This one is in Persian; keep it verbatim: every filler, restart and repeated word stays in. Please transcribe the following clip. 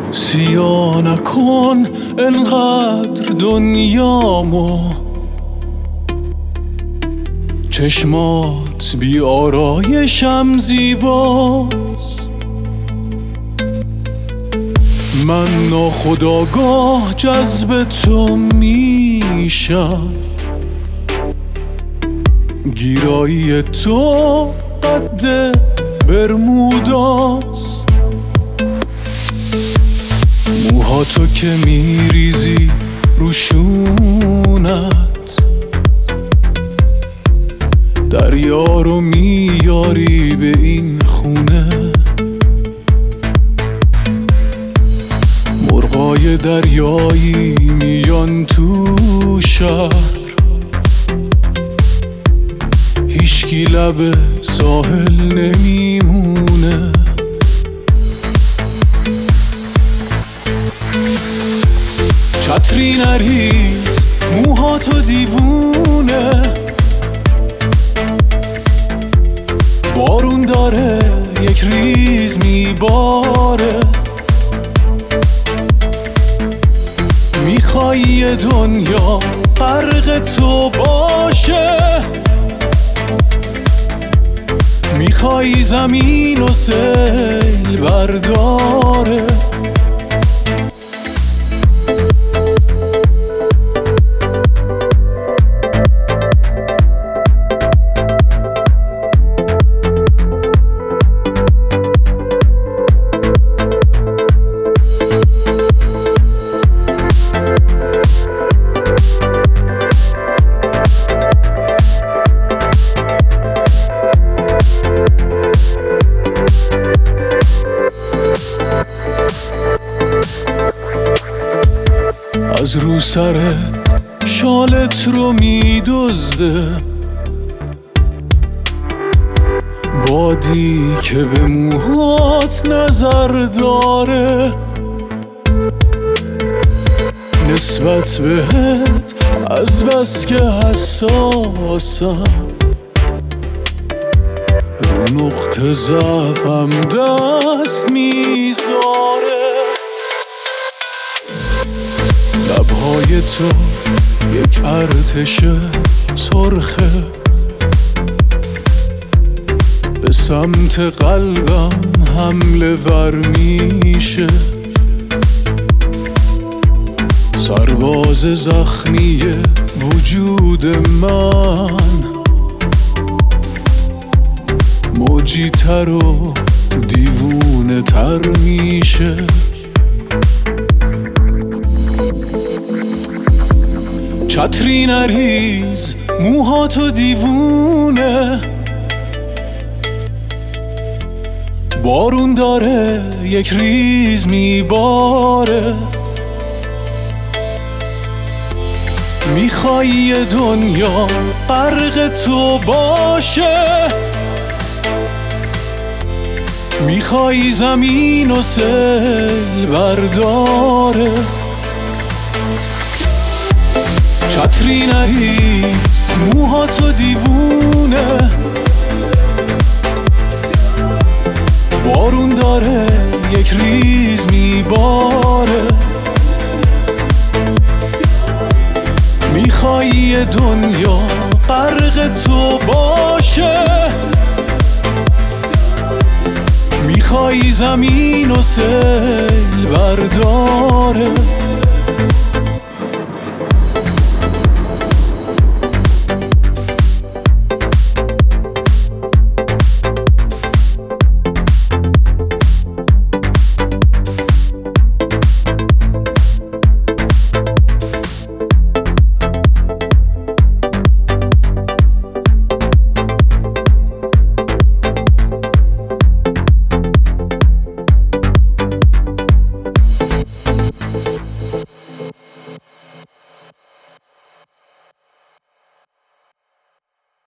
سیاه نکن انقدر دنیامو، چشمات بی آرایشم زیباست. من ناخودآگاه جذب تو میشم، گیرایی تو قد برموداست. موهاتو که میریزی روشونت، دریا رو میاری به این خونه. مرغای دریایی میان تو شهر، هیچکی لب ساحل نمیمونه. چتری نریز موهاتو دیوونه، بارون داره یک ریز میباره. میخوای یه دنیا غرق تو باشه، میخوای زمین و سیل برداره. از رو سرت شالت رو میدزده، بادی که به موهات نظر داره. نسبت بهت از بس که حساسم، رو نقطه ضعفم دست میذاره. لبهای تو یک ارتش سرخه، به سمت قلبم حمله ور میشه. سرباز زخمی وجود من، موجی تر و دیوونه تر میشه. چتری نریز موهاتو دیوونه، بارون داره یک ریز میباره. میخوای یه دنیا غرق تو باشه، میخوای زمین و سیل برداره. چتری نریز موهاتو دیوونه، بارون داره یک ریز میباره. میخوای یه دنیا غرق تو باشه، میخوای زمین و سیل برداره.